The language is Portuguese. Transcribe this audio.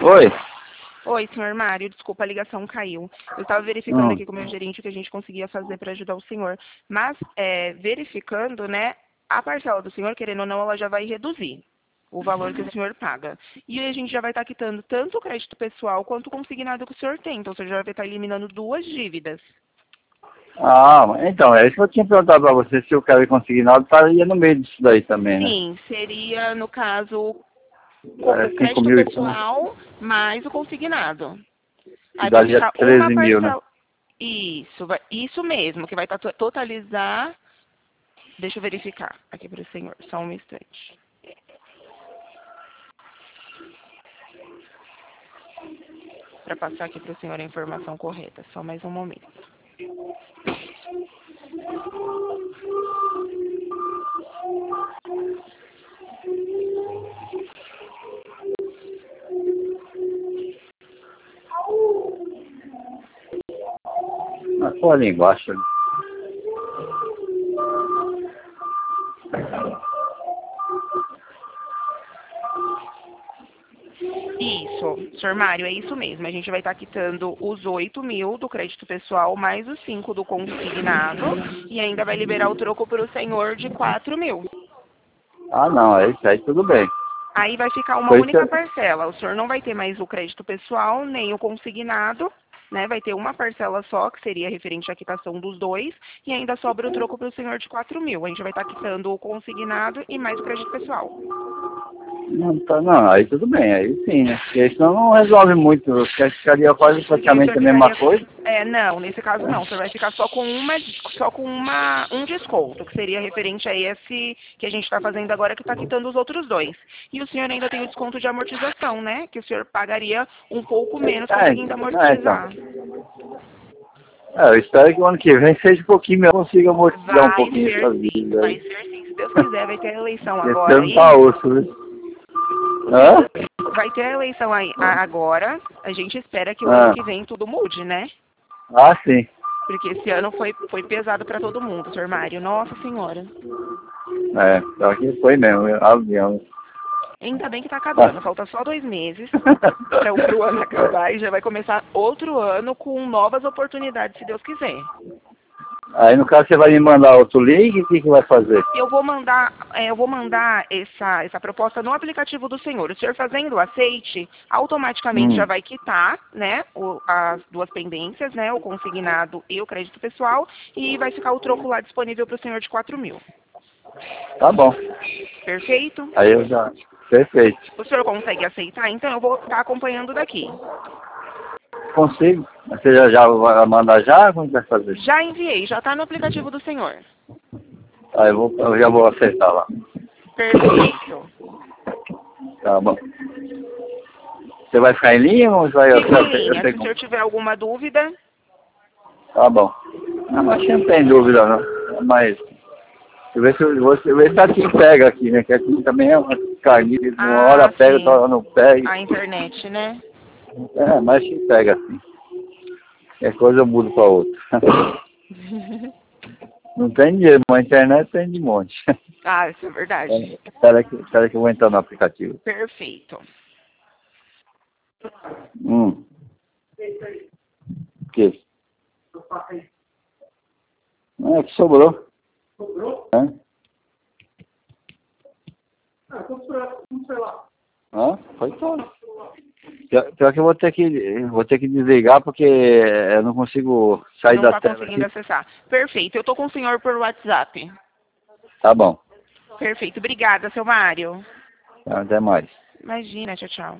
Oi. Oi, senhor Mário, desculpa, a ligação caiu. Eu estava verificando aqui com o meu gerente o que a gente conseguia fazer para ajudar o senhor. Mas, verificando, né, a parcela do senhor, querendo ou não, ela já vai reduzir o valor que o senhor paga. E aí a gente já vai estar quitando tanto o crédito pessoal quanto o consignado que o senhor tem. Então, o senhor já vai estar eliminando duas dívidas. Ah, então, é isso que eu tinha perguntado para você, se eu quero ir consignado, estaria no meio disso daí também, né? Sim, seria, no caso, o 5 crédito mil e tanto, pessoal mais o consignado. que Aí vai daria ficar uma 13 mil, né? parcela. Isso mesmo, que vai estar totalizar. Deixa eu verificar aqui para o senhor, só um instante. Para passar aqui para o senhor a informação correta, só mais um momento. Mas pô, ali embaixo. Ali. Isso, senhor Mário, é isso mesmo. A gente vai estar quitando os 8 mil do crédito pessoal mais os 5 do consignado e ainda vai liberar o troco para o senhor de 4 mil. Ah, não, é isso aí, tudo bem. Aí vai ficar uma Foi isso única parcela. O senhor não vai ter mais o crédito pessoal, nem o consignado, né? Vai ter uma parcela só, que seria referente à quitação dos dois, e ainda sobra o troco para o senhor de 4 mil. A gente vai estar quitando o consignado e mais o crédito pessoal. Não, tá, não, aí tudo bem, aí sim, né? Porque senão não resolve muito, porque ficaria quase E o praticamente senhor a mesma ficaria... coisa. Não, nesse caso não. O senhor vai ficar um desconto, que seria referente a esse que a gente está fazendo agora, que está quitando os outros dois. E o senhor ainda tem o desconto de amortização, né? Que o senhor pagaria um pouco menos conseguindo Então. amortizar. Eu espero que o ano que vem seja um pouquinho melhor, eu consiga amortizar um Vai pouquinho ser essa sim, vida vai aí. ser sim. Se Deus quiser, vai ter a eleição Esse agora ano tá aí. osso, viu? Hã? Vai ter a eleição aí agora. A gente espera que o ano Ah, que vem tudo mude, né? ah, sim. Porque esse ano foi pesado para todo mundo, senhor Mário. Nossa Senhora. É, só que foi mesmo, avião. Ainda bem que tá acabando. Ah. Falta só 2 meses para o ano acabar e já vai começar outro ano com novas oportunidades, se Deus quiser. Aí no caso você vai me mandar outro link, o que que vai fazer? Eu vou mandar essa proposta no aplicativo do senhor. O senhor fazendo o aceite, automaticamente já vai quitar, né, as duas pendências, né, o consignado e o crédito pessoal, e vai ficar o troco lá disponível para o senhor de 4 mil. Tá bom. Perfeito? Aí eu já. Perfeito. O senhor consegue aceitar? Então eu vou estar acompanhando daqui. Consigo. Você já vai mandar já? Como vai fazer? Já enviei, já está no aplicativo do senhor. Aí eu já vou aceitar lá. Perfeito. Tá bom. Você vai ficar em linha ou vai Fico em eu linha. sei Se o como? senhor tiver alguma dúvida, Tá bom. Não, acho que não tem dúvida não. Mas você vê se aqui pega aqui, né? Que aqui também é uma carne, uma hora pega, outra sim, hora não pega. a internet, né? É, mas que pega assim. Qualquer coisa eu mudo para outra. Não tem dinheiro, mas a internet tem de monte. Ah, isso é verdade. Espera que eu vou entrar no aplicativo. Perfeito. O que? É que sobrou. Sobrou? É? Então sei lá. Hã? Foi todo. Pior que eu vou ter que desligar porque eu não consigo sair Não da está tela conseguindo aqui. acessar. Perfeito. Eu estou com o senhor por WhatsApp. Tá bom. Perfeito. Obrigada, seu Mário. Até mais. Imagina, tchau, tchau.